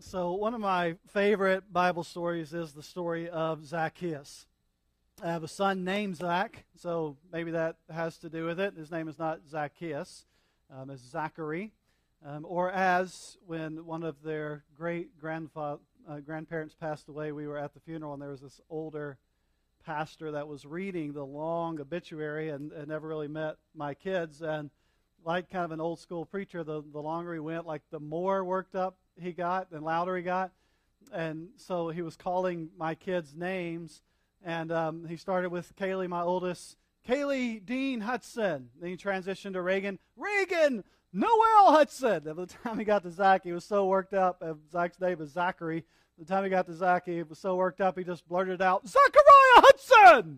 So one of my favorite Bible stories is the story of Zacchaeus. I have a son named Zach, so maybe that has to do with it. His name is not Zacchaeus, it's Zachary. Or as when one of their grandparents passed away, we were at the funeral, and there was this older pastor that was reading the long obituary and never really met my kids. And like kind of an old school preacher, the longer he went, like the more worked up he got and louder he got. And so he was calling my kids names, and he started with Kaylee, my oldest. Kaylee Dean Hudson. Then he transitioned to Reagan Noel Hudson. By the time he got to Zach, he was so worked up. Zach's name is Zachary. By the time he got to Zach, he was so worked up, he just blurted out, "Zachariah Hudson!"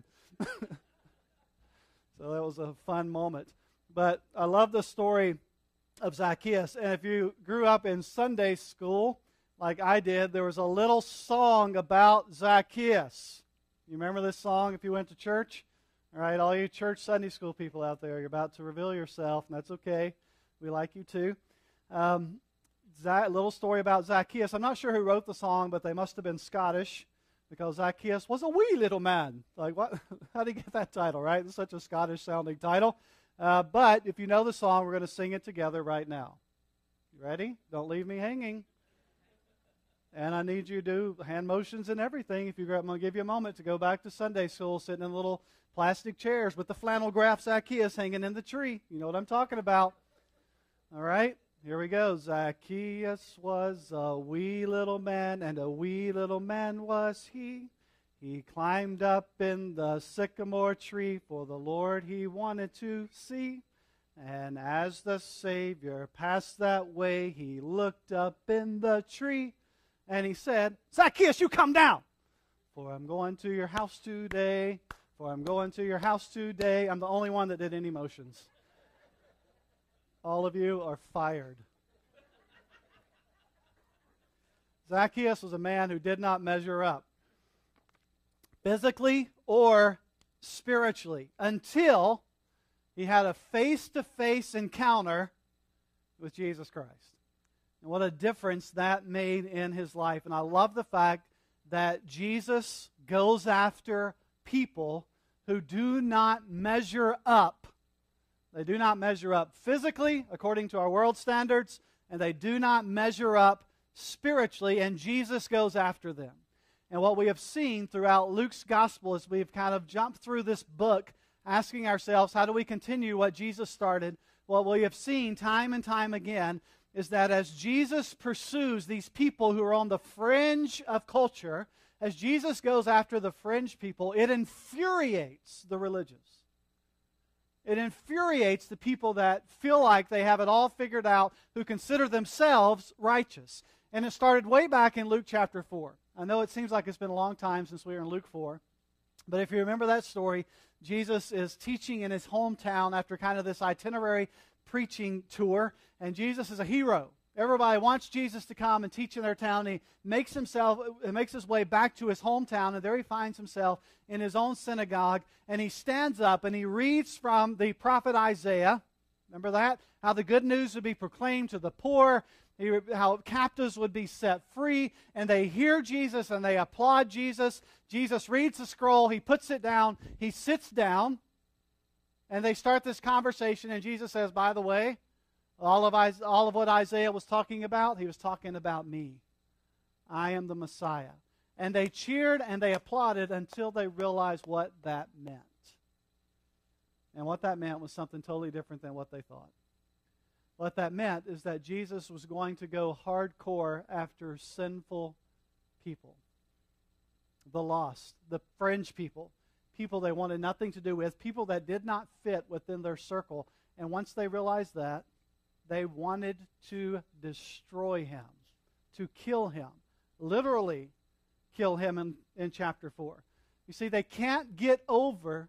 So that was a fun moment. But I love the story of Zacchaeus. And if you grew up in Sunday school, like I did, there was a little song about Zacchaeus. You remember this song if you went to church? All right, all you church Sunday school people out there, you're about to reveal yourself, and that's okay. We like you too. A little story about Zacchaeus. I'm not sure who wrote the song, but they must have been Scottish, because Zacchaeus was a wee little man. Like, what? How did he get that title, right? It's such a Scottish-sounding title. But if you know the song, we're going to sing it together right now. You ready? Don't leave me hanging. And I need you to do hand motions and everything. I'm going to give you a moment to go back to Sunday school, sitting in little plastic chairs with the flannel graph Zacchaeus hanging in the tree. You know what I'm talking about. All right, here we go. Zacchaeus was a wee little man, and a wee little man was he. He climbed up in the sycamore tree, for the Lord he wanted to see. And as the Savior passed that way, he looked up in the tree, and he said, "Zacchaeus, you come down, for I'm going to your house today, for I'm going to your house today." I'm the only one that did any motions. All of you are fired. Zacchaeus was a man who did not measure up, physically or spiritually, until he had a face-to-face encounter with Jesus Christ. And what a difference that made in his life. And I love the fact that Jesus goes after people who do not measure up. They do not measure up physically, according to our world standards, and they do not measure up spiritually, and Jesus goes after them. And what we have seen throughout Luke's gospel as we've kind of jumped through this book, asking ourselves, how do we continue what Jesus started? What we have seen time and time again is that as Jesus pursues these people who are on the fringe of culture, as Jesus goes after the fringe people, it infuriates the religious. It infuriates the people that feel like they have it all figured out, who consider themselves righteous. And it started way back in Luke chapter 4. I know it seems like it's been a long time since we were in Luke 4. But if you remember that story, Jesus is teaching in his hometown after kind of this itinerary preaching tour. And Jesus is a hero. Everybody wants Jesus to come and teach in their town. He makes his way back to his hometown, and there he finds himself in his own synagogue, and he stands up and he reads from the prophet Isaiah. Remember that? How the good news would be proclaimed to the poor, how captives would be set free, and they hear Jesus and they applaud Jesus. Jesus reads the scroll, he puts it down, he sits down, and they start this conversation, and Jesus says, by the way, all of what Isaiah was talking about, he was talking about me. I am the Messiah. And they cheered and they applauded until they realized what that meant. And what that meant was something totally different than what they thought. What that meant is that Jesus was going to go hardcore after sinful people. The lost, the fringe people, people they wanted nothing to do with, people that did not fit within their circle. And once they realized that, they wanted to destroy him, to kill him, literally kill him in chapter 4. You see, they can't get over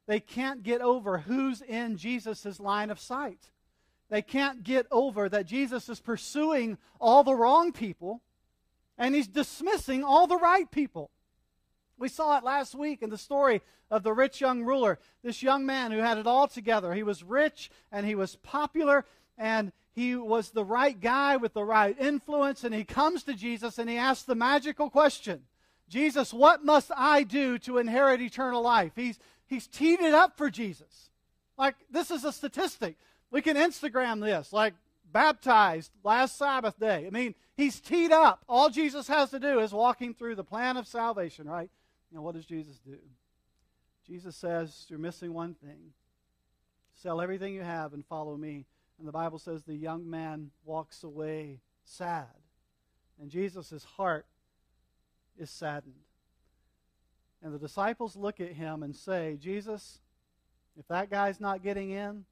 who's in Jesus' line of sight. They can't get over that Jesus is pursuing all the wrong people, and he's dismissing all the right people. We saw it last week in the story of the rich young ruler, this young man who had it all together. He was rich, and he was popular, and he was the right guy with the right influence, and he comes to Jesus and he asks the magical question, Jesus, what must I do to inherit eternal life? He's teed it up for Jesus. Like, this is a statistic. We can Instagram this, like, baptized last Sabbath day. I mean, he's teed up. All Jesus has to do is walk him through the plan of salvation, right? You know, what does Jesus do? Jesus says, you're missing one thing. Sell everything you have and follow me. And the Bible says the young man walks away sad. And Jesus' heart is saddened. And the disciples look at him and say, Jesus, if that guy's not getting in,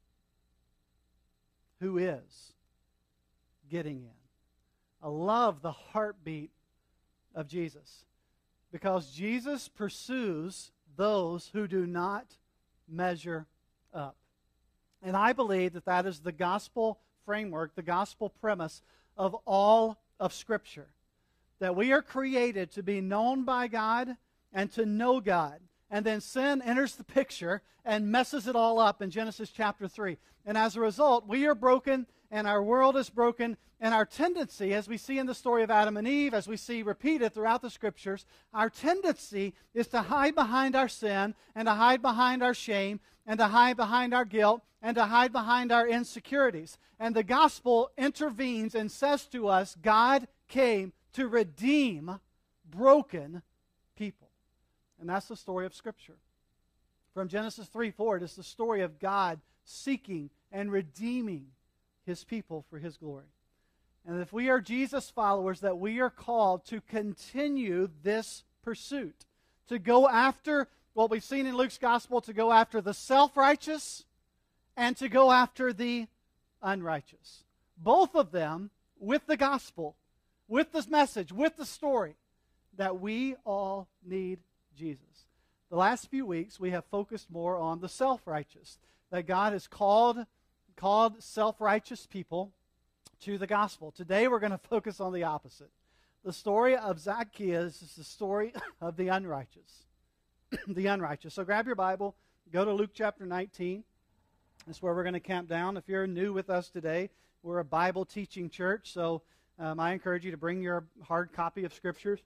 who is getting in? I love the heartbeat of Jesus, because Jesus pursues those who do not measure up. And I believe that that is the gospel framework, the gospel premise of all of Scripture. That we are created to be known by God and to know God. And then sin enters the picture and messes it all up in Genesis chapter 3. And as a result, we are broken and our world is broken. And our tendency, as we see in the story of Adam and Eve, as we see repeated throughout the Scriptures, our tendency is to hide behind our sin and to hide behind our shame and to hide behind our guilt and to hide behind our insecurities. And the gospel intervenes and says to us, God came to redeem broken people. And that's the story of Scripture. From Genesis 3:4, it is the story of God seeking and redeeming His people for His glory. And if we are Jesus followers, that we are called to continue this pursuit, to go after what we've seen in Luke's gospel, to go after the self-righteous and to go after the unrighteous. Both of them with the gospel, with this message, with the story, that we all need Jesus. The last few weeks we have focused more on the self-righteous, that God has called self-righteous people to the gospel. Today we're going to focus on the opposite. The story of Zacchaeus is the story of the unrighteous. The unrighteous. So grab your Bible, go to Luke chapter 19. That's where we're going to camp down. If you're new with us today, we're a Bible teaching church, so I encourage you to bring your hard copy of Scriptures.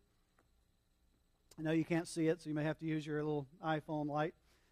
I know you can't see it, so you may have to use your little iPhone light.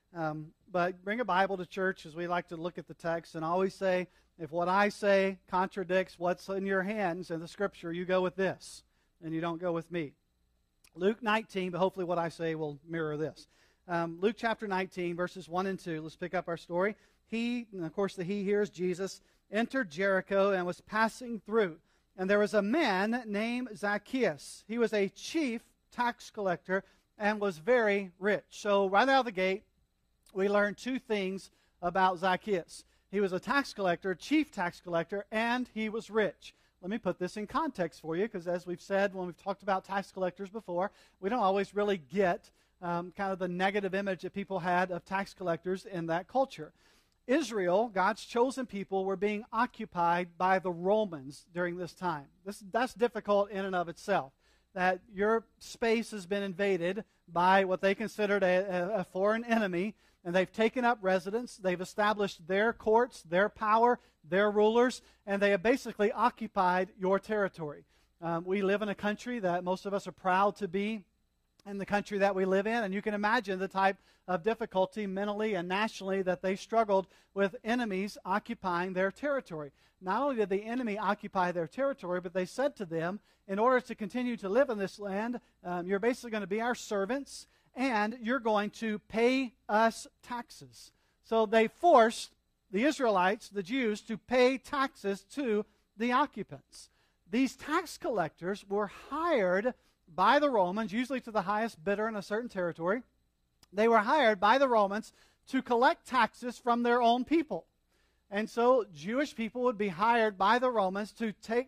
But bring a Bible to church, as we like to look at the text, and always say, if what I say contradicts what's in your hands in the Scripture, you go with this, and you don't go with me. Luke 19, but hopefully what I say will mirror this. Luke chapter 19, verses 1 and 2. Let's pick up our story. He, and of course the he here is Jesus, entered Jericho and was passing through. And there was a man named Zacchaeus. He was a chief tax collector and was very rich. So right out of the gate, we learn two things about Zacchaeus. He was a tax collector, chief tax collector, and he was rich. Let me put this in context for you, because as we've said when we've talked about tax collectors before, we don't always really get kind of the negative image that people had of tax collectors in that culture. Israel, God's chosen people, were being occupied by the Romans during this time. That's difficult in and of itself, that your space has been invaded by what they considered a foreign enemy, and they've taken up residence, they've established their courts, their power, their rulers, and they have basically occupied your territory. We live in a country that most of us are proud to be in the country that we live in, and you can imagine the type of difficulty mentally and nationally that they struggled with enemies occupying their territory. Not only did the enemy occupy their territory, but they said to them, in order to continue to live in this land, you're basically going to be our servants, and you're going to pay us taxes. So they forced the Israelites, the Jews, to pay taxes to the occupants. These tax collectors were hired by the Romans, usually to the highest bidder in a certain territory. They were hired by the Romans to collect taxes from their own people. And so Jewish people would be hired by the Romans to take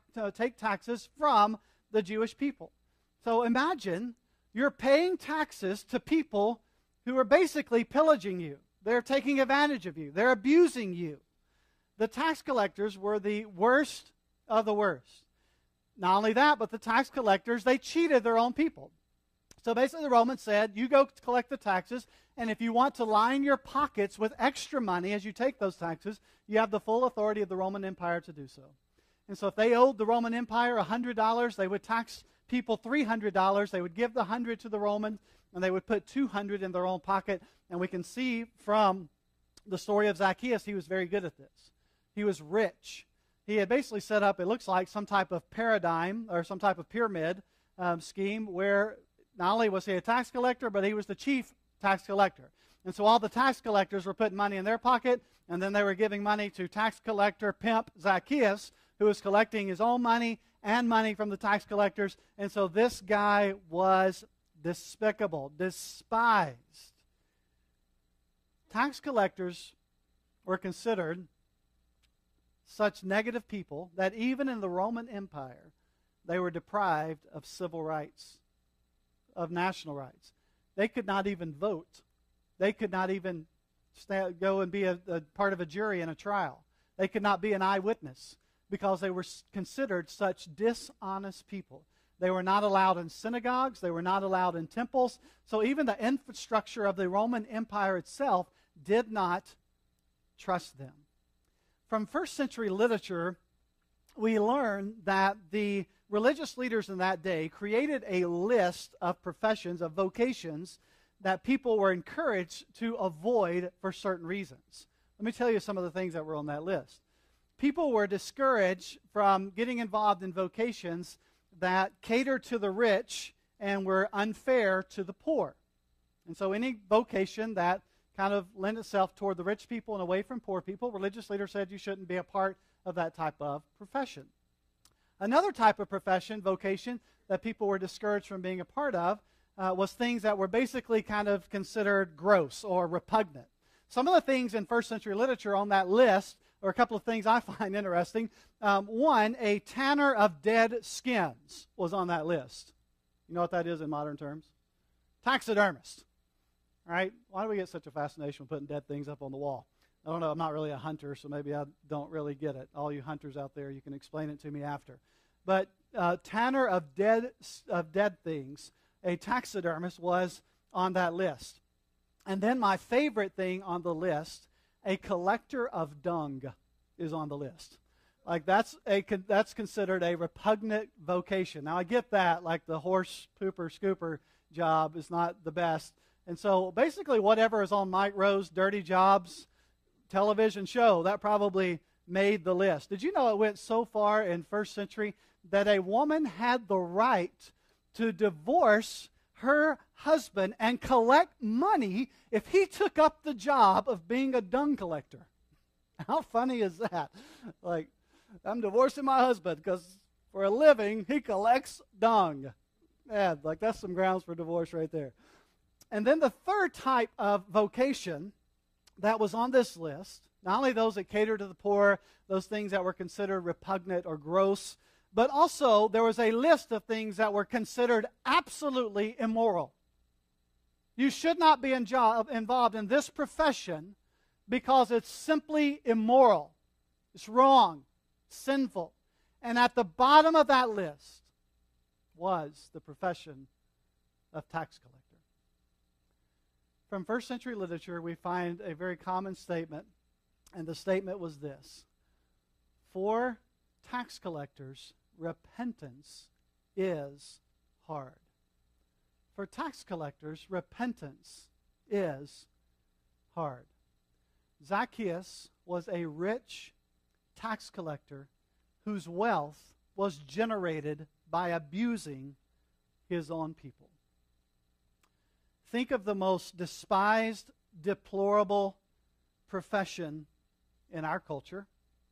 taxes from the Jewish people. So imagine you're paying taxes to people who are basically pillaging you. They're taking advantage of you. They're abusing you. The tax collectors were the worst of the worst. Not only that, but the tax collectors, they cheated their own people. So basically the Romans said, you go collect the taxes, and if you want to line your pockets with extra money as you take those taxes, you have the full authority of the Roman Empire to do so. And so if they owed the Roman Empire $100, they would tax people $300. They would give the 100 to the Romans, and they would put 200 in their own pocket. And we can see from the story of Zacchaeus, he was very good at this. He was rich. He had basically set up, it looks like, some type of paradigm or some type of pyramid scheme where not only was he a tax collector, but he was the chief tax collector. And so all the tax collectors were putting money in their pocket, and then they were giving money to tax collector pimp Zacchaeus, who was collecting his own money and money from the tax collectors. And so this guy was despicable, despised. Tax collectors were considered such negative people that even in the Roman Empire, they were deprived of civil rights, of national rights. They could not even vote. They could not even go and be a part of a jury in a trial. They could not be an eyewitness because they were considered such dishonest people. They were not allowed in synagogues. They were not allowed in temples. So even the infrastructure of the Roman Empire itself did not trust them. From first century literature, we learn that the religious leaders in that day created a list of professions, of vocations, that people were encouraged to avoid for certain reasons. Let me tell you some of the things that were on that list. People were discouraged from getting involved in vocations that cater to the rich and were unfair to the poor. And so any vocation that kind of lend itself toward the rich people and away from poor people, religious leaders said you shouldn't be a part of that type of profession. Another type of profession, vocation, that people were discouraged from being a part of was things that were basically kind of considered gross or repugnant. Some of the things in first century literature on that list are a couple of things I find interesting. One, a tanner of dead skins was on that list. You know what that is in modern terms? Taxidermist. All right? Why do we get such a fascination with putting dead things up on the wall? I don't know. I'm not really a hunter, so maybe I don't really get it. All you hunters out there, you can explain it to me after. But tanner of dead things, a taxidermist, was on that list. And then my favorite thing on the list, a collector of dung, is on the list. Like that's considered a repugnant vocation. Now I get that, like the horse pooper scooper job is not the best. And so basically whatever is on Mike Rowe's Dirty Jobs television show, that probably made the list. Did you know it went so far in first century that a woman had the right to divorce her husband and collect money if he took up the job of being a dung collector? How funny is that? Like, I'm divorcing my husband because for a living he collects dung. Yeah, like that's some grounds for divorce right there. And then the third type of vocation that was on this list, not only those that cater to the poor, those things that were considered repugnant or gross, but also there was a list of things that were considered absolutely immoral. You should not be involved in this profession because it's simply immoral. It's wrong, sinful. And at the bottom of that list was the profession of tax collector. From first century literature, we find a very common statement, and the statement was this: for tax collectors, repentance is hard. For tax collectors, repentance is hard. Zacchaeus was a rich tax collector whose wealth was generated by abusing his own people. Think of the most despised, deplorable profession in our culture.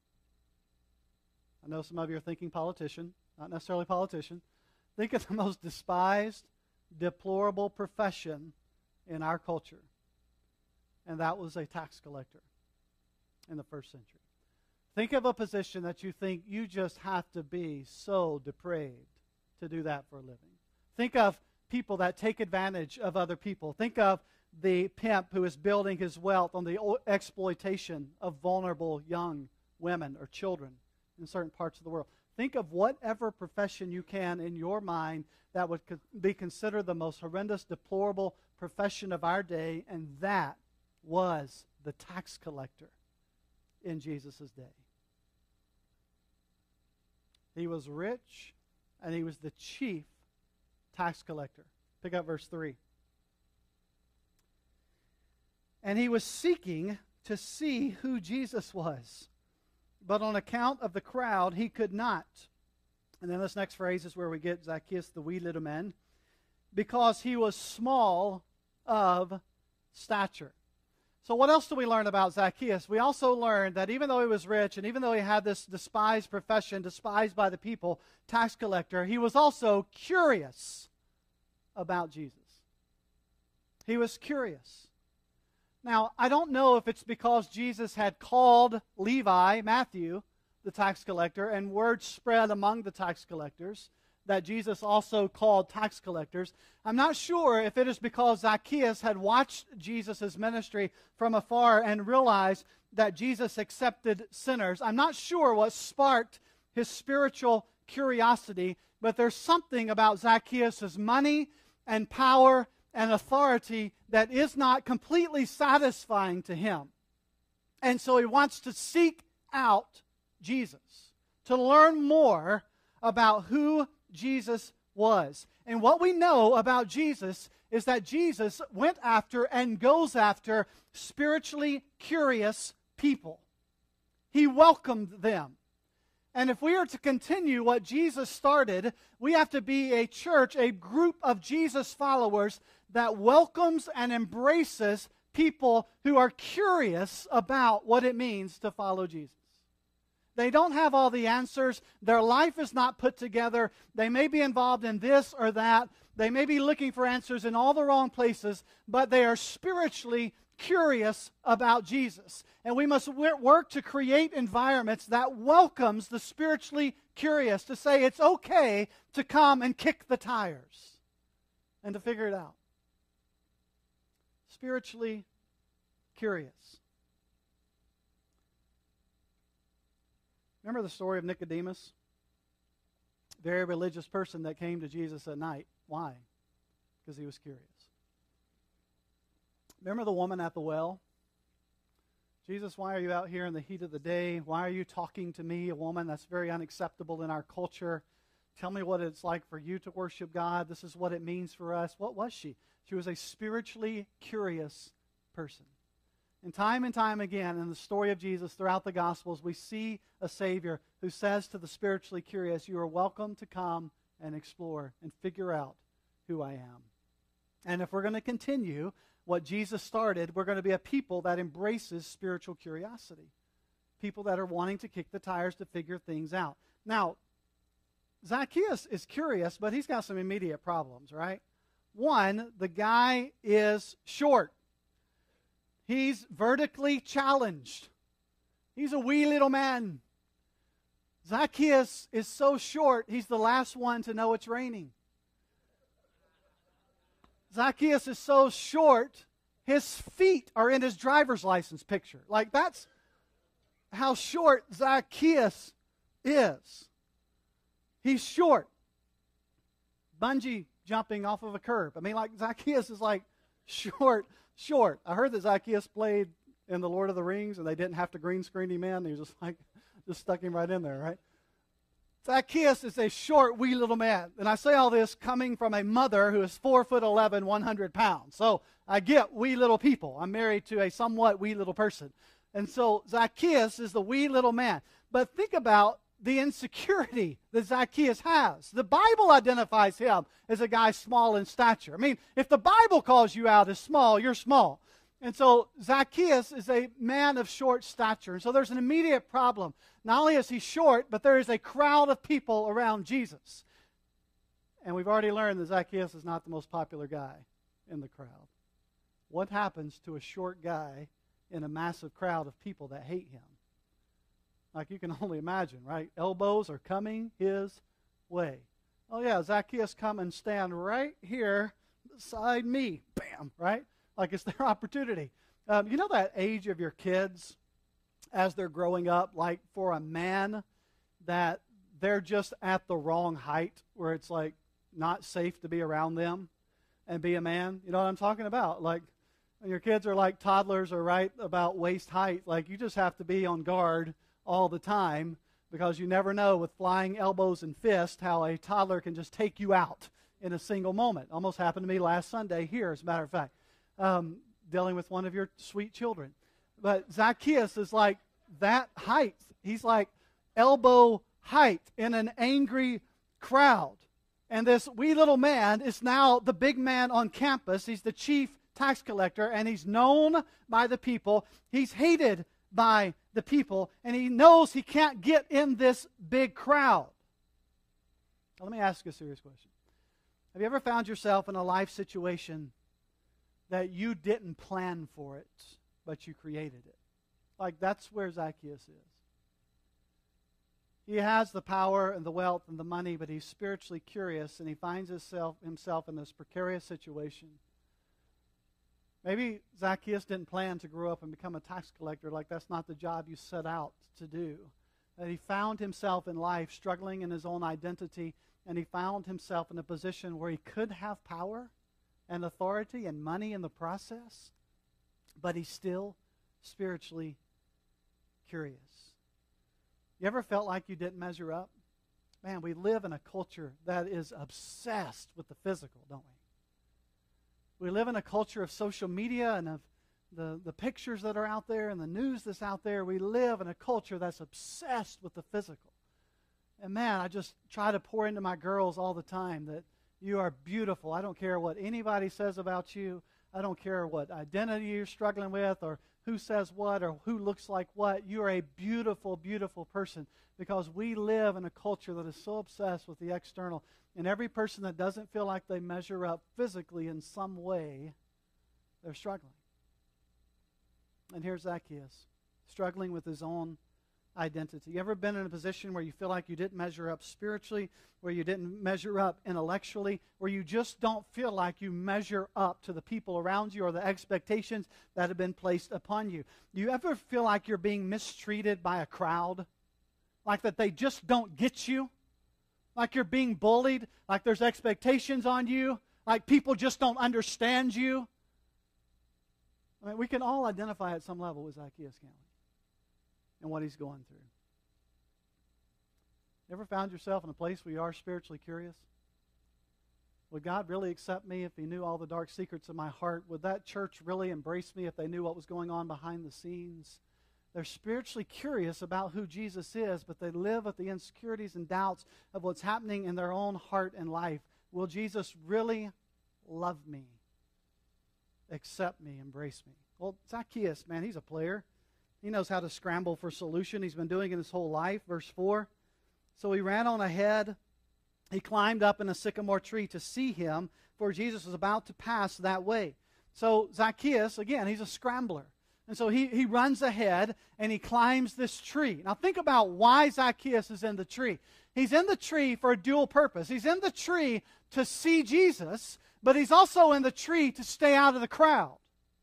I know some of you are thinking politician, not necessarily politician. Think of the most despised, deplorable profession in our culture. And that was a tax collector in the first century. Think of a position that you think you just have to be so depraved to do that for a living. Think of people that take advantage of other people. Think of the pimp who is building his wealth on the exploitation of vulnerable young women or children in certain parts of the world. Think of whatever profession you can in your mind that would be considered the most horrendous, deplorable profession of our day, and that was the tax collector in Jesus' day. He was rich, and he was the chief tax collector. Pick up verse 3. And he was seeking to see who Jesus was, but on account of the crowd, he could not. And then this next phrase is where we get Zacchaeus, the wee little man, because he was small of stature. So what else do we learn about Zacchaeus? We also learn that even though he was rich and even though he had this despised profession, despised by the people, tax collector, he was also curious about Jesus. He was curious. Now, I don't know if it's because Jesus had called Levi, Matthew, the tax collector, and word spread among the tax collectors that Jesus also called tax collectors. I'm not sure if it is because Zacchaeus had watched Jesus' ministry from afar and realized that Jesus accepted sinners. I'm not sure what sparked his spiritual curiosity, but there's something about Zacchaeus' money and power and authority that is not completely satisfying to him. And so he wants to seek out Jesus, to learn more about who Jesus was. And what we know about Jesus is that Jesus went after and goes after spiritually curious people. He welcomed them. And if we are to continue what Jesus started, we have to be a church, a group of Jesus followers that welcomes and embraces people who are curious about what it means to follow Jesus. They don't have all the answers. Their life is not put together. They may be involved in this or that. They may be looking for answers in all the wrong places, but they are spiritually curious about Jesus. And we must work to create environments that welcomes the spiritually curious, to say it's okay to come and kick the tires and to figure it out. Spiritually curious. Remember the story of Nicodemus? Very religious person that came to Jesus at night. Why? Because he was curious. Remember the woman at the well? Jesus, why are you out here in the heat of the day? Why are you talking to me, a woman? That's very unacceptable in our culture. Tell me what it's like for you to worship God. This is what it means for us. What was she? She was a spiritually curious person. And time again in the story of Jesus throughout the Gospels, we see a Savior who says to the spiritually curious, you are welcome to come and explore and figure out who I am. And if we're going to continue what Jesus started, we're going to be a people that embraces spiritual curiosity. People that are wanting to kick the tires to figure things out. Now, Zacchaeus is curious, but he's got some immediate problems, right? One, the guy is short. He's vertically challenged. He's a wee little man. Zacchaeus is so short, he's the last one to know it's raining. Zacchaeus is so short, his feet are in his driver's license picture. Like, that's how short Zacchaeus is. He's short. Bungee jumping off of a curb. I mean, like, Zacchaeus is like short. I heard that Zacchaeus played in The Lord of the Rings and they didn't have to green screen him in. He was just stuck him right in there, right? Zacchaeus is a short, wee little man. And I say all this coming from a mother who is 4'11", 100 pounds. So I get wee little people. I'm married to a somewhat wee little person. And so Zacchaeus is the wee little man. But think about the insecurity that Zacchaeus has. The Bible identifies him as a guy small in stature. I mean, if the Bible calls you out as small, you're small. And so Zacchaeus is a man of short stature. And so there's an immediate problem. Not only is he short, but there is a crowd of people around Jesus. And we've already learned that Zacchaeus is not the most popular guy in the crowd. What happens to a short guy in a massive crowd of people that hate him? Like you can only imagine, right? Elbows are coming his way. Oh yeah, Zacchaeus, come and stand right here beside me. Bam, right? Like it's their opportunity. You know that age of your kids as they're growing up, like for a man, that they're just at the wrong height where it's like not safe to be around them and be a man. You know what I'm talking about? Like when your kids are like toddlers or right about waist height, like you just have to be on guard all the time because you never know with flying elbows and fists how a toddler can just take you out in a single moment. Almost happened to me last Sunday here, as a matter of fact, dealing with one of your sweet children. But Zacchaeus is like that height. He's like elbow height in an angry crowd. And this wee little man is now the big man on campus. He's the chief tax collector, and he's known by the people. He's hated by the people, and he knows he can't get in this big crowd. Now, let me ask you a serious question. Have you ever found yourself in a life situation that you didn't plan for it, but you created it? Like, that's where Zacchaeus is. He has the power and the wealth and the money, but he's spiritually curious, and he finds himself in this precarious situation. Maybe Zacchaeus didn't plan to grow up and become a tax collector. Like, that's not the job you set out to do. That he found himself in life struggling in his own identity, and he found himself in a position where he could have power and authority and money in the process, but he's still spiritually curious. You ever felt like you didn't measure up? Man, we live in a culture that is obsessed with the physical, don't we? We live in a culture of social media and of the pictures that are out there and the news that's out there. We live in a culture that's obsessed with the physical. And man, I just try to pour into my girls all the time that you are beautiful. I don't care what anybody says about you. I don't care what identity you're struggling with or who says what or who looks like what. You are a beautiful, beautiful person because we live in a culture that is so obsessed with the external. And every person that doesn't feel like they measure up physically in some way, they're struggling. And here's Zacchaeus, struggling with his own identity. You ever been in a position where you feel like you didn't measure up spiritually, where you didn't measure up intellectually, where you just don't feel like you measure up to the people around you or the expectations that have been placed upon you? Do you ever feel like you're being mistreated by a crowd? Like that they just don't get you? Like you're being bullied? Like there's expectations on you? Like people just don't understand you? I mean, we can all identify at some level with Zacchaeus, can't we? And what he's going through. You ever found yourself in a place where you are spiritually curious? Would God really accept me if he knew all the dark secrets of my heart? Would that church really embrace me if they knew what was going on behind the scenes? They're spiritually curious about who Jesus is, but they live with the insecurities and doubts of what's happening in their own heart and life. Will Jesus really love me, accept me, embrace me? Well, Zacchaeus, man, he's a player. He knows how to scramble for solution. He's been doing it his whole life. Verse 4. So he ran on ahead. He climbed up in a sycamore tree to see him, for Jesus was about to pass that way. So Zacchaeus, again, he's a scrambler. And so he runs ahead and he climbs this tree. Now think about why Zacchaeus is in the tree. He's in the tree for a dual purpose. He's in the tree to see Jesus, but he's also in the tree to stay out of the crowd.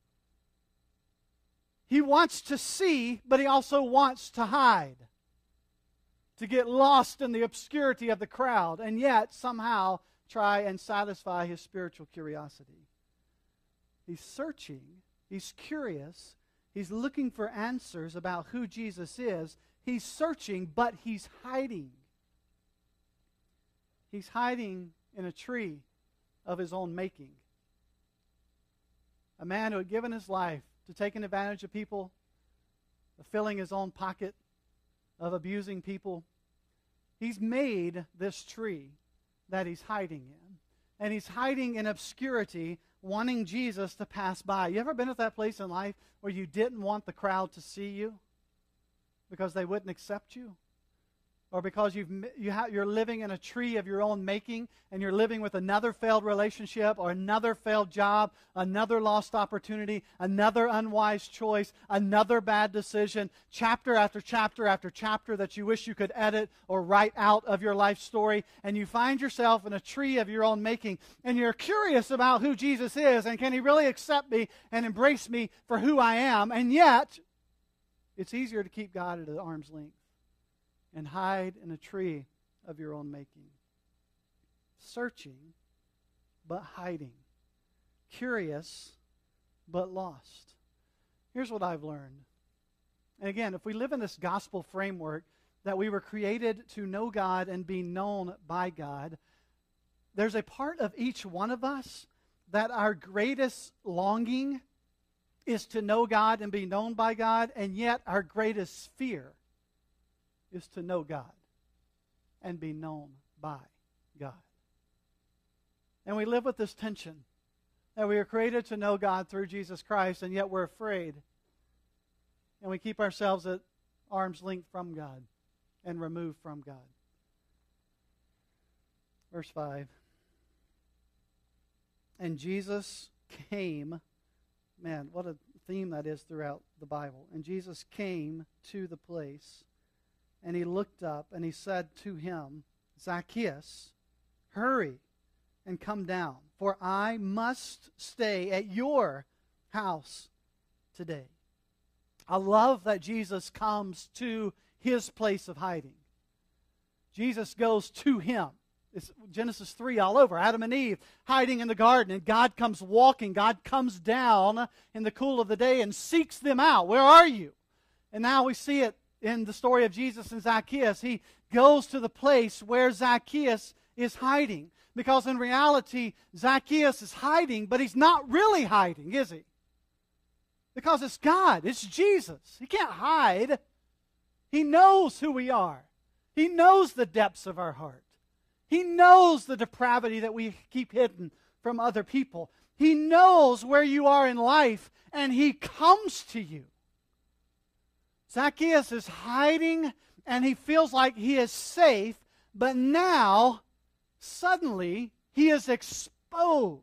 He wants to see, but he also wants to hide. To get lost in the obscurity of the crowd, and yet somehow try and satisfy his spiritual curiosity. He's searching, he's curious, he's looking for answers about who Jesus is. He's searching, but he's hiding. He's hiding in a tree of his own making. A man who had given his life to taking advantage of people, of filling his own pocket, of abusing people. He's made this tree that he's hiding in. And he's hiding in obscurity, wanting Jesus to pass by. You ever been at that place in life where you didn't want the crowd to see you because they wouldn't accept you? Or because you're living in a tree of your own making and you're living with another failed relationship or another failed job, another lost opportunity, another unwise choice, another bad decision, chapter after chapter after chapter that you wish you could edit or write out of your life story, and you find yourself in a tree of your own making and you're curious about who Jesus is and can he really accept me and embrace me for who I am, and yet it's easier to keep God at arm's length and hide in a tree of your own making. Searching, but hiding. Curious, but lost. Here's what I've learned. And again, if we live in this gospel framework that we were created to know God and be known by God, there's a part of each one of us that our greatest longing is to know God and be known by God, and yet our greatest fear is to know God and be known by God. And we live with this tension that we are created to know God through Jesus Christ, and yet we're afraid. And we keep ourselves at arm's length from God and removed from God. Verse 5. And Jesus came. Man, what a theme that is throughout the Bible. And Jesus came to the place, and he looked up, and he said to him, Zacchaeus, hurry and come down, for I must stay at your house today. I love that Jesus comes to his place of hiding. Jesus goes to him. It's Genesis 3 all over. Adam and Eve hiding in the garden, and God comes walking. God comes down in the cool of the day and seeks them out. Where are you? And now we see it in the story of Jesus and Zacchaeus. He goes to the place where Zacchaeus is hiding. Because in reality, Zacchaeus is hiding, but he's not really hiding, is he? Because it's God. It's Jesus. He can't hide. He knows who we are. He knows the depths of our heart. He knows the depravity that we keep hidden from other people. He knows where you are in life, and he comes to you. Zacchaeus is hiding, and he feels like he is safe, but now, suddenly, he is exposed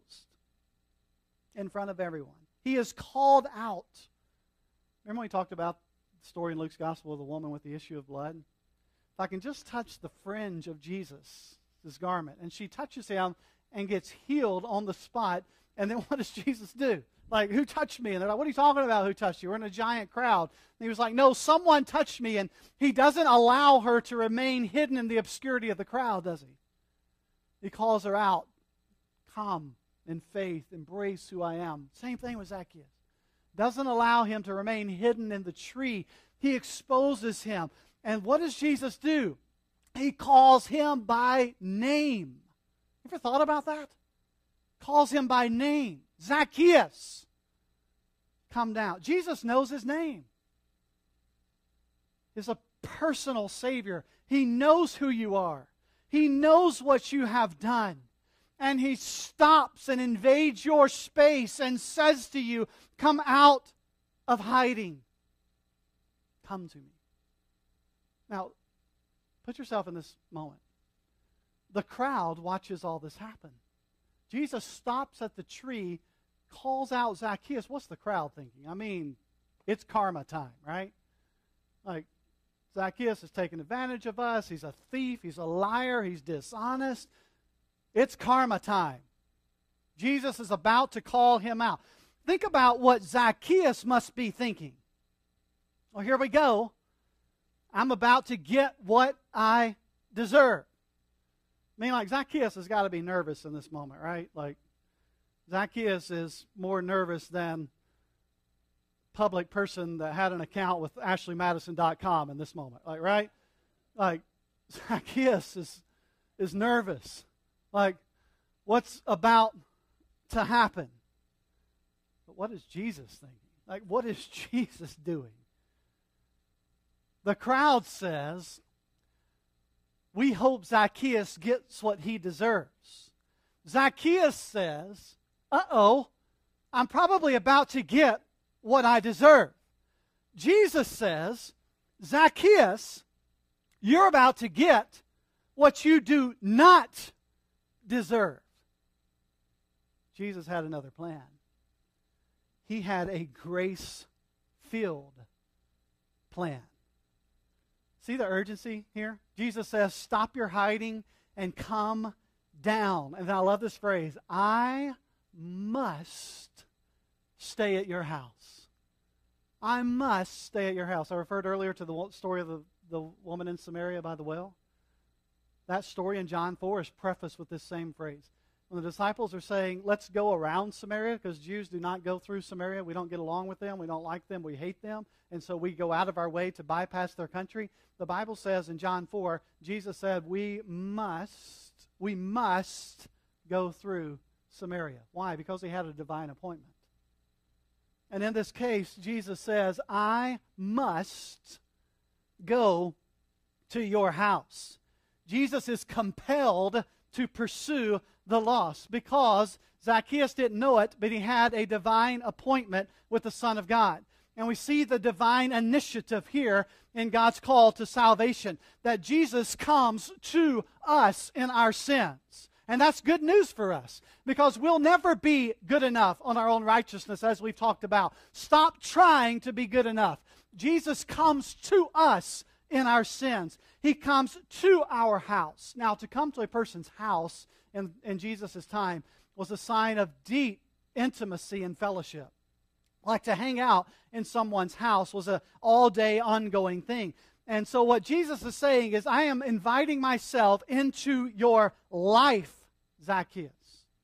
in front of everyone. He is called out. Remember when we talked about the story in Luke's Gospel of the woman with the issue of blood? If I can just touch the fringe of Jesus' garment, and she touches him and gets healed on the spot, and then what does Jesus do? Like, who touched me? And they're like, what are you talking about, who touched you? We're in a giant crowd. And he was like, no, someone touched me. And he doesn't allow her to remain hidden in the obscurity of the crowd, does he? He calls her out. Come in faith, embrace who I am. Same thing with Zacchaeus. Doesn't allow him to remain hidden in the tree. He exposes him. And what does Jesus do? He calls him by name. You ever thought about that? Calls him by name. Zacchaeus, come down. Jesus knows his name. He's a personal Savior. He knows who you are. He knows what you have done. And he stops and invades your space and says to you, come out of hiding. Come to me. Now, put yourself in this moment. The crowd watches all this happen. Jesus stops at the tree, calls out Zacchaeus. What's the crowd thinking? I mean, it's karma time, right? Like, Zacchaeus is taking advantage of us. He's a thief. He's a liar. He's dishonest. It's karma time. Jesus is about to call him out. Think about what Zacchaeus must be thinking. Well, here we go. I'm about to get what I deserve. I mean, like, Zacchaeus has got to be nervous in this moment, right? Like, Zacchaeus is more nervous than public person that had an account with AshleyMadison.com in this moment, like, right? Like, Zacchaeus is nervous. Like, what's about to happen? But what is Jesus thinking? Like, what is Jesus doing? The crowd says, we hope Zacchaeus gets what he deserves. Zacchaeus says, uh-oh, I'm probably about to get what I deserve. Jesus says, Zacchaeus, you're about to get what you do not deserve. Jesus had another plan. He had a grace-filled plan. See the urgency here? Jesus says, stop your hiding and come down. And I love this phrase, I must stay at your house. I must stay at your house. I referred earlier to the story of the woman in Samaria by the well. that story in John 4 is prefaced with this same phrase. When the disciples are saying, let's go around Samaria, because Jews do not go through Samaria. We don't get along with them. We don't like them. We hate them. And so we go out of our way to bypass their country. The Bible says in John 4, Jesus said, we must go through Samaria. Why? Because he had a divine appointment. And in this case, Jesus says, I must go to your house. Jesus is compelled to pursue the lost because Zacchaeus didn't know it, but he had a divine appointment with the Son of God. And we see the divine initiative here in God's call to salvation, that Jesus comes to us in our sins. And that's good news for us, because we'll never be good enough on our own righteousness, as we've talked about. Stop trying to be good enough. Jesus comes to us in our sins. He comes to our house. Now, to come to a person's house in Jesus' time was a sign of deep intimacy and fellowship. Like to hang out in someone's house was an all-day ongoing thing. And so what Jesus is saying is, I am inviting myself into your life, Zacchaeus.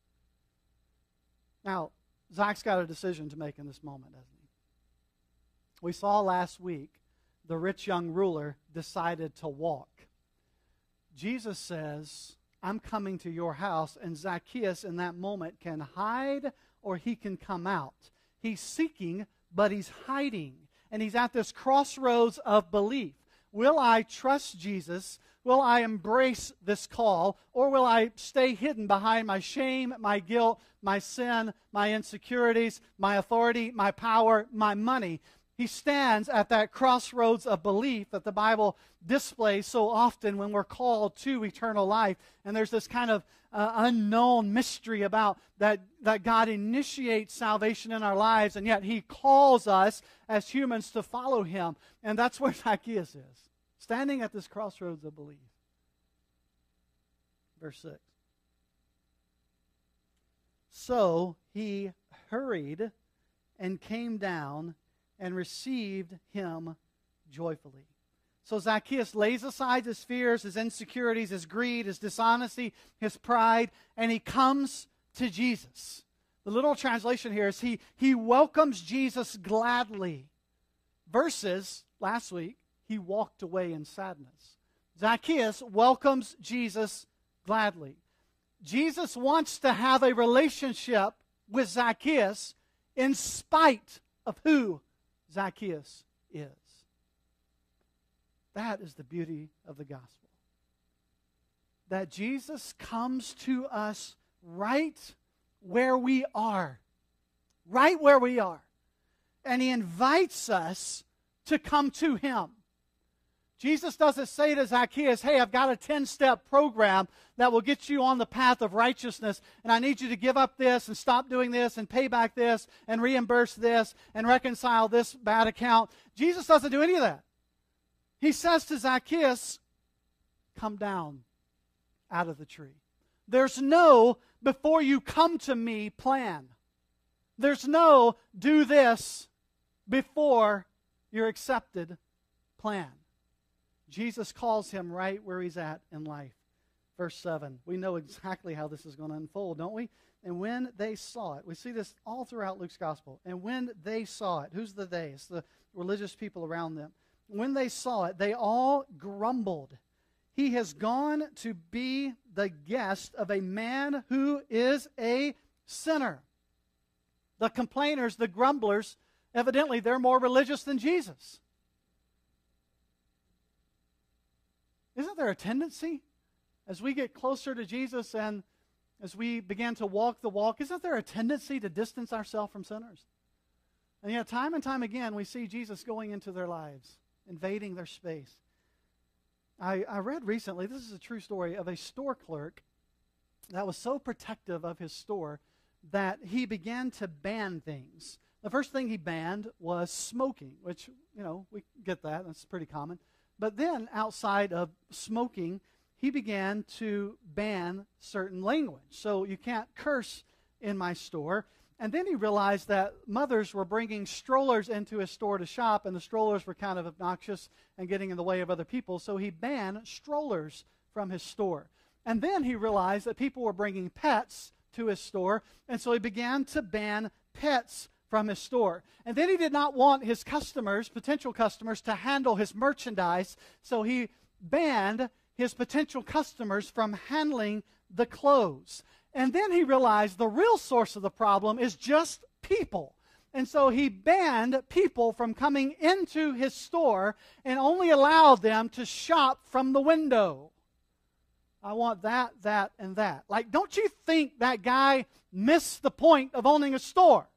Now, Zach's got a decision to make in this moment, doesn't he? We saw last week the rich young ruler decided to walk. Jesus says, I'm coming to your house, and Zacchaeus in that moment can hide or he can come out. He's seeking, but he's hiding. And he's at this crossroads of belief. Will I trust Jesus? Will I embrace this call? Or will I stay hidden behind my shame, my guilt, my sin, my insecurities, my authority, my power, my money? He stands at that crossroads of belief that the Bible displays so often when we're called to eternal life. And there's this kind of unknown mystery about that God initiates salvation in our lives, and yet he calls us as humans to follow him. And that's where Zacchaeus is, standing at this crossroads of belief. Verse 6. So he hurried and came down and received him joyfully. So Zacchaeus lays aside his fears, his insecurities, his greed, his dishonesty, his pride, and he comes to Jesus. The literal translation here is he welcomes Jesus gladly. Versus, last week, he walked away in sadness. Zacchaeus welcomes Jesus gladly. Jesus wants to have a relationship with Zacchaeus in spite of who Zacchaeus is. That is the beauty of the gospel. That Jesus comes to us right where we are. Right where we are. And he invites us to come to him. Jesus doesn't say to Zacchaeus, hey, I've got a 10-step program that will get you on the path of righteousness, and I need you to give up this and stop doing this and pay back this and reimburse this and reconcile this bad account. Jesus doesn't do any of that. He says to Zacchaeus, come down out of the tree. There's no before you come to me plan. There's no do this before you're accepted plan. Jesus calls him right where he's at in life. Verse 7. We know exactly how this is going to unfold, don't we? And when they saw it, we see this all throughout Luke's gospel. And when they saw it, who's the they? It's the religious people around them. When they saw it, they all grumbled. He has gone to be the guest of a man who is a sinner. The complainers, the grumblers, evidently they're more religious than Jesus. Isn't there a tendency, as we get closer to Jesus and as we begin to walk the walk, isn't there a tendency to distance ourselves from sinners? And yet, time and time again, we see Jesus going into their lives, invading their space. I read recently, this is a true story, of a store clerk that was so protective of his store that he began to ban things. The first thing he banned was smoking, which, we get that. That's pretty common. But then, outside of smoking, he began to ban certain language. So you can't curse in my store. And then he realized that mothers were bringing strollers into his store to shop, and the strollers were kind of obnoxious and getting in the way of other people. So he banned strollers from his store. And then he realized that people were bringing pets to his store, and so he began to ban pets from his store. And then he did not want his customers, potential customers, to handle his merchandise, so he banned his potential customers from handling the clothes. And then he realized the real source of the problem is just people. And so he banned people from coming into his store and only allowed them to shop from the window. I want that, that, and that. Like, don't you think that guy missed the point of owning a store?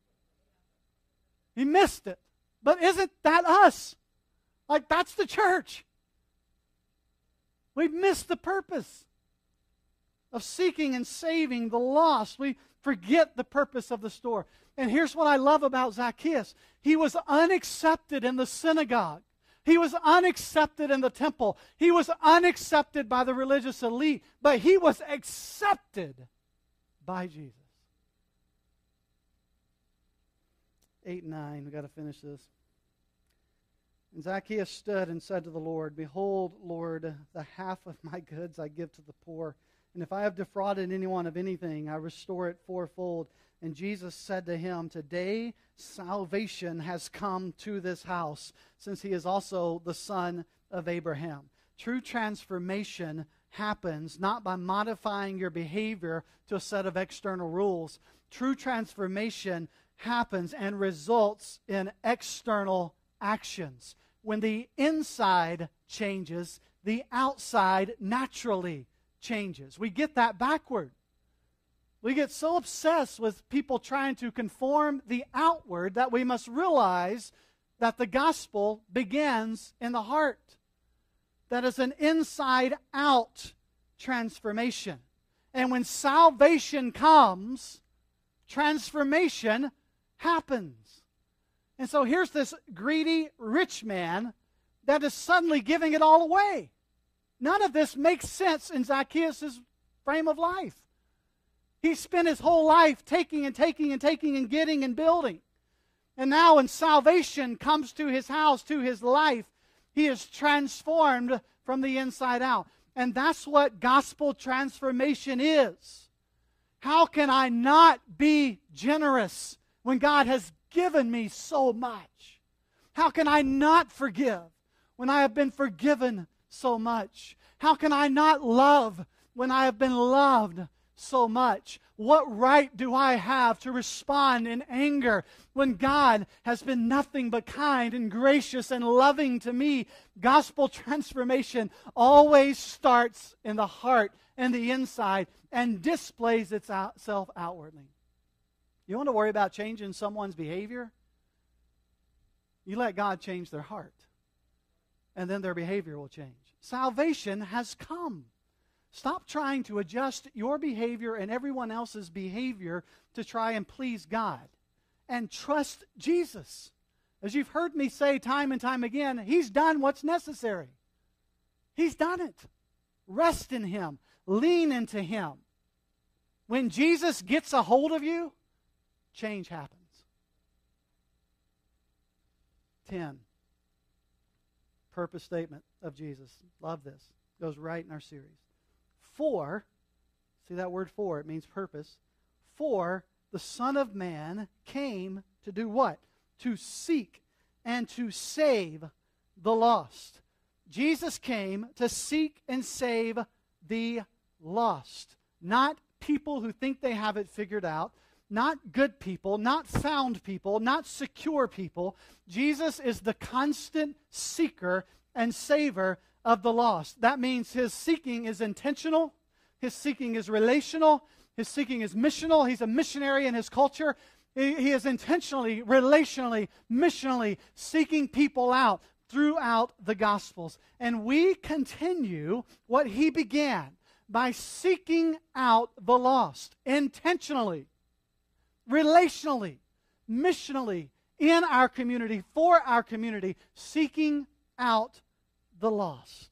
He missed it. But isn't that us? Like, that's the church. We've missed the purpose of seeking and saving the lost. We forget the purpose of the store. And here's what I love about Zacchaeus. He was unaccepted in the synagogue. He was unaccepted in the temple. He was unaccepted by the religious elite. But he was accepted by Jesus. 8 and 9. We've got to finish this. And Zacchaeus stood and said to the Lord, Behold, Lord, the half of my goods I give to the poor. And if I have defrauded anyone of anything, I restore it fourfold. And Jesus said to him, Today salvation has come to this house, since he is also the son of Abraham. True transformation happens not by modifying your behavior to a set of external rules. True transformation happens and results in external actions. When the inside changes, the outside naturally changes. We get that backward. We get so obsessed with people trying to conform the outward that we must realize that the gospel begins in the heart. That is an inside-out transformation. And when salvation comes, transformation happens. And so here's this greedy rich man that is suddenly giving it all away. None of this makes sense in Zacchaeus' frame of life. He spent his whole life taking and taking and taking and getting and building. And now when salvation comes to his house, to his life, he is transformed from the inside out. And that's what gospel transformation is. How can I not be generous when God has given me so much? How can I not forgive when I have been forgiven so much? How can I not love when I have been loved so much? What right do I have to respond in anger when God has been nothing but kind and gracious and loving to me? Gospel transformation always starts in the heart and the inside and displays itself outwardly. You want to worry about changing someone's behavior? You let God change their heart, and then their behavior will change. Salvation has come. Stop trying to adjust your behavior and everyone else's behavior to try and please God. And trust Jesus. As you've heard me say time and time again, He's done what's necessary. He's done it. Rest in Him. Lean into Him. When Jesus gets a hold of you, change happens. 10. Purpose statement of Jesus. Love this. Goes right in our series. For, see that word for, it means purpose. For the Son of Man came to do what? To seek and to save the lost. Jesus came to seek and save the lost. Not people who think they have it figured out. Not good people, not sound people, not secure people. Jesus is the constant seeker and saver of the lost. That means His seeking is intentional. His seeking is relational. His seeking is missional. He's a missionary in His culture. He is intentionally, relationally, missionally seeking people out throughout the Gospels. And we continue what He began by seeking out the lost intentionally, relationally, missionally, in our community, for our community, seeking out the lost.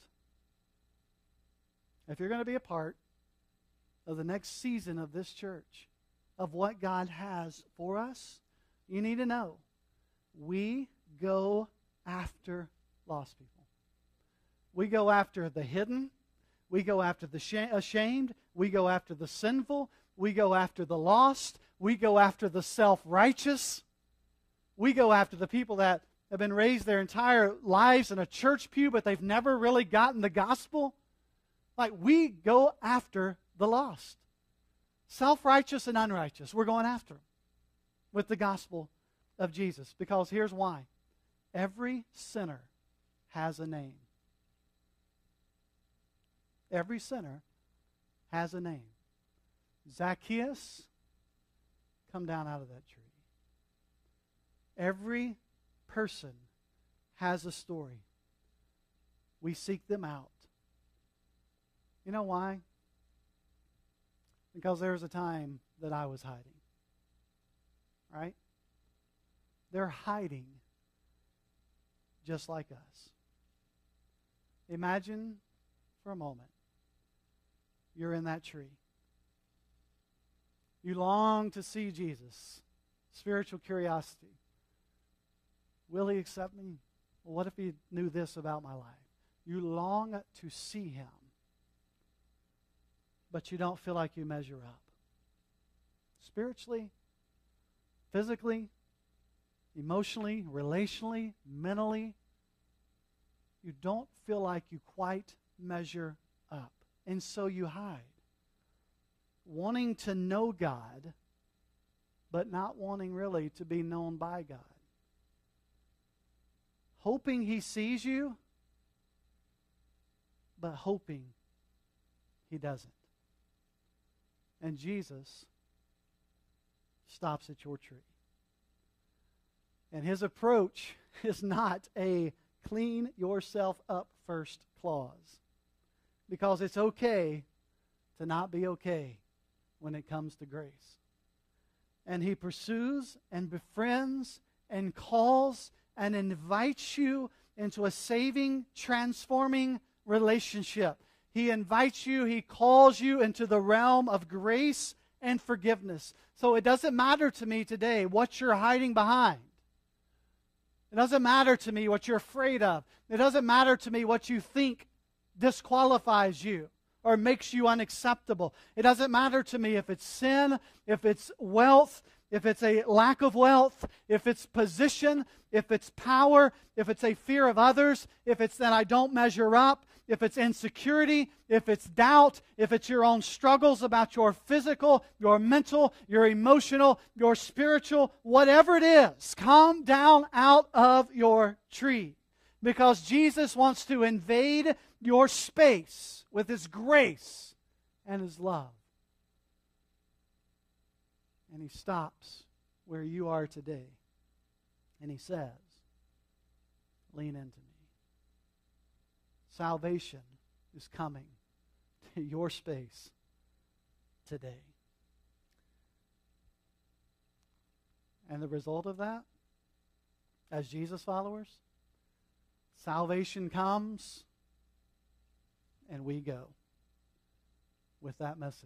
If you're going to be a part of the next season of this church, of what God has for us, you need to know we go after lost people. We go after the hidden. We go after the ashamed. We go after the sinful. We go after the lost. We go after the self-righteous. We go after the people that have been raised their entire lives in a church pew, but they've never really gotten the gospel. Like, we go after the lost. Self-righteous and unrighteous, we're going after them with the gospel of Jesus. Because here's why. Every sinner has a name. Every sinner has a name. Zacchaeus, come down out of that tree. Every person has a story. We seek them out. You know why? Because there was a time that I was hiding. Right? They're hiding just like us. Imagine for a moment you're in that tree. You long to see Jesus. Spiritual curiosity. Will he accept me? Well, what if he knew this about my life? You long to see him, but you don't feel like you measure up. Spiritually, physically, emotionally, relationally, mentally, you don't feel like you quite measure up. And so you hide. Wanting to know God, but not wanting really to be known by God. Hoping he sees you, but hoping he doesn't. And Jesus stops at your tree. And his approach is not a clean yourself up first clause. Because it's okay to not be okay when it comes to grace. And he pursues and befriends and calls and invites you into a saving, transforming relationship. He invites you, he calls you into the realm of grace and forgiveness. So it doesn't matter to me today what you're hiding behind. It doesn't matter to me what you're afraid of. It doesn't matter to me what you think disqualifies you or makes you unacceptable. It doesn't matter to me if it's sin, if it's wealth, if it's a lack of wealth, if it's position, if it's power, if it's a fear of others, if it's that I don't measure up, if it's insecurity, if it's doubt, if it's your own struggles about your physical, your mental, your emotional, your spiritual, whatever it is, come down out of your tree. Because Jesus wants to invade your space with his grace and his love. And he stops where you are today. And he says, lean into me. Salvation is coming to your space today. And the result of that, as Jesus followers, salvation comes and we go with that message.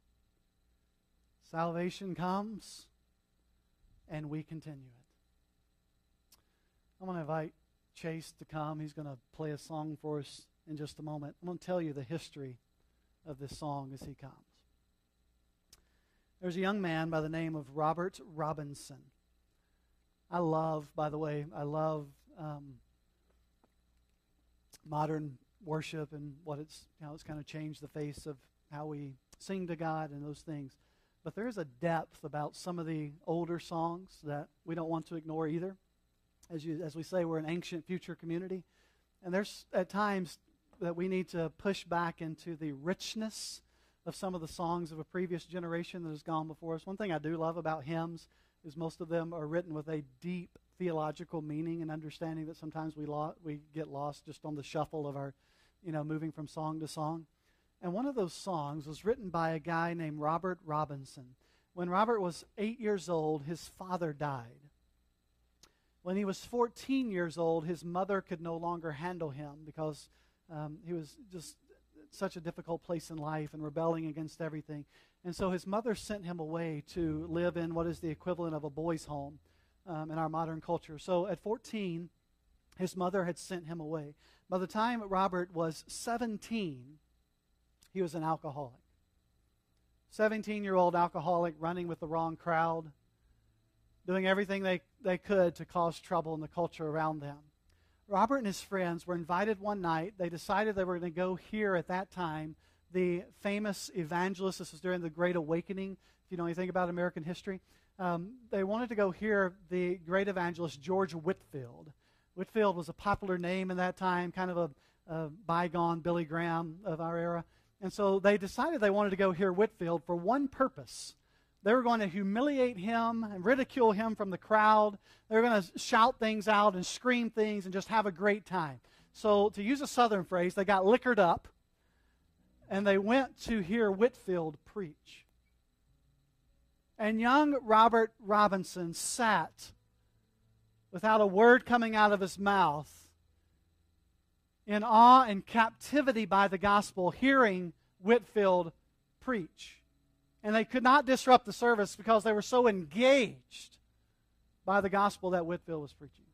Salvation comes, and we continue it. I'm going to invite Chase to come. He's going to play a song for us in just a moment. I'm going to tell you the history of this song as he comes. There's a young man by the name of Robert Robinson. I love modern worship and what it's kind of changed the face of how we sing to God and those things. But there's a depth about some of the older songs that we don't want to ignore either. As we say, we're an ancient future community. And there's at times that we need to push back into the richness of some of the songs of a previous generation that has gone before us. One thing I do love about hymns is most of them are written with a deep theological meaning and understanding that sometimes we get lost just on the shuffle of our, moving from song to song. And one of those songs was written by a guy named Robert Robinson. When Robert was 8 years old, his father died. When he was 14 years old, his mother could no longer handle him because he was just such a difficult place in life and rebelling against everything. And so his mother sent him away to live in what is the equivalent of a boys' home in our modern culture. So at 14, his mother had sent him away. By the time Robert was 17, He was an alcoholic. 17-year-old alcoholic running with the wrong crowd, doing everything they could to cause trouble in the culture around them. Robert and his friends were invited one night. They decided they were going to go hear at that time the famous evangelist. This was during the Great Awakening, if you know anything about American history. They wanted to go hear the great evangelist George Whitefield. Whitefield was a popular name in that time, kind of a bygone Billy Graham of our era. And so they decided they wanted to go hear Whitefield for one purpose. They were going to humiliate him and ridicule him from the crowd. They were going to shout things out and scream things and just have a great time. So to use a southern phrase, they got liquored up and they went to hear Whitefield preach. And young Robert Robinson sat without a word coming out of his mouth, in awe and captivity by the gospel, hearing Whitefield preach. And they could not disrupt the service because they were so engaged by the gospel that Whitefield was preaching.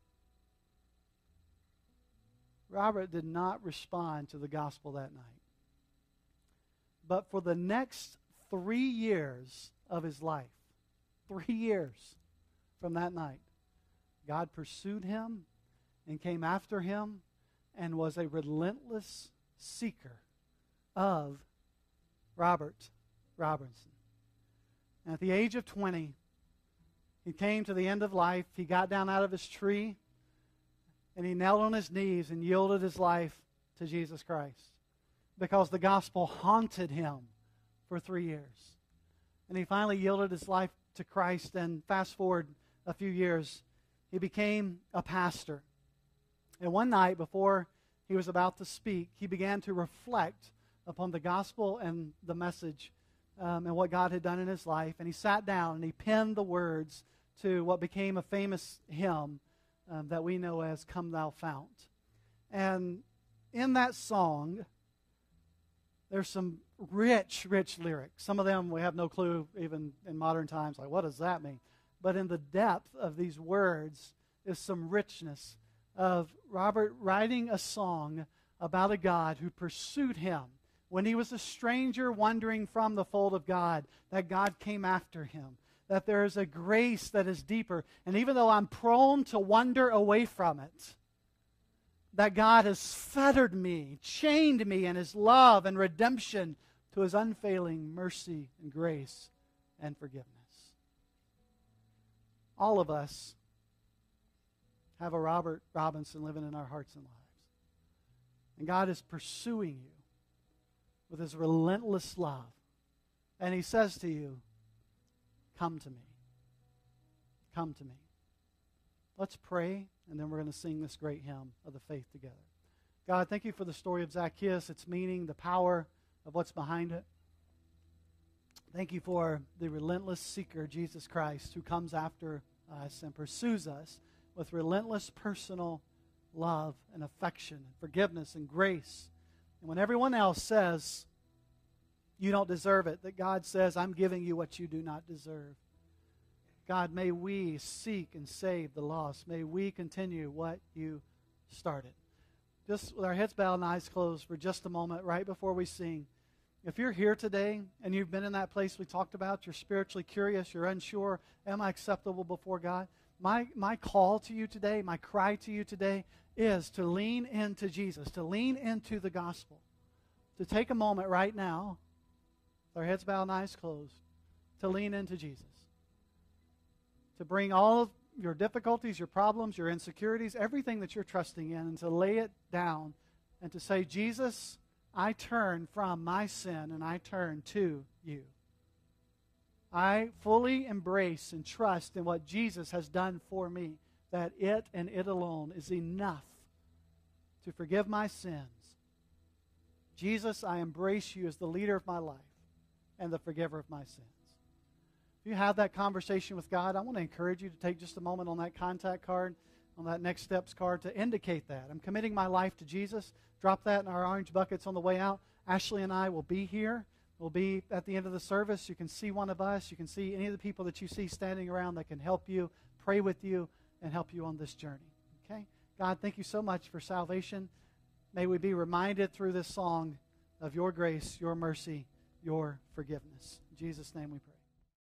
Robert did not respond to the gospel that night. But for the next 3 years of his life, 3 years from that night, God pursued him and came after him and was a relentless seeker of Robert Robinson. And at the age of 20, he came to the end of life. He got down out of his tree and he knelt on his knees and yielded his life to Jesus Christ because the gospel haunted him for 3 years. And he finally yielded his life to Christ, and fast forward a few years, he became a pastor. And one night before he was about to speak, he began to reflect upon the gospel and the message and what God had done in his life. And he sat down and he penned the words to what became a famous hymn that we know as Come Thou Fount. And in that song, there's some rich, rich lyrics. Some of them we have no clue even in modern times. Like, what does that mean? But in the depth of these words is some richness of Robert writing a song about a God who pursued him when he was a stranger wandering from the fold of God, that God came after him, that there is a grace that is deeper. And even though I'm prone to wander away from it, that God has fettered me, chained me in his love and redemption to his unfailing mercy and grace and forgiveness. All of us have a Robert Robinson living in our hearts and lives. And God is pursuing you with his relentless love. And he says to you, come to me. Come to me. Let's pray, and then we're going to sing this great hymn of the faith together. God, thank you for the story of Zacchaeus, its meaning, the power of what's behind it. Thank you for the relentless seeker, Jesus Christ, who comes after us and pursues us with relentless personal love and affection and forgiveness and grace. And when everyone else says, you don't deserve it, that God says, I'm giving you what you do not deserve. God, may we seek and save the lost. May we continue what you started. Just with our heads bowed and eyes closed for just a moment right before we sing. If you're here today and you've been in that place we talked about, you're spiritually curious, you're unsure, am I acceptable before God? My call to you today, my cry to you today is to lean into Jesus, to lean into the gospel, to take a moment right now, with our heads bowed and eyes closed, to lean into Jesus, to bring all of your difficulties, your problems, your insecurities, everything that you're trusting in, and to lay it down and to say, Jesus, I turn from my sin and I turn to you. I fully embrace and trust in what Jesus has done for me, that it and it alone is enough to forgive my sins. Jesus, I embrace you as the leader of my life and the forgiver of my sins. If you have that conversation with God, I want to encourage you to take just a moment on that contact card, on that Next Steps card, to indicate that. I'm committing my life to Jesus. Drop that in our orange buckets on the way out. Ashley and I will be here. We'll be at the end of the service. You can see one of us. You can see any of the people that you see standing around that can help you, pray with you, and help you on this journey. Okay? God, thank you so much for salvation. May we be reminded through this song of your grace, your mercy, your forgiveness. In Jesus' name we pray.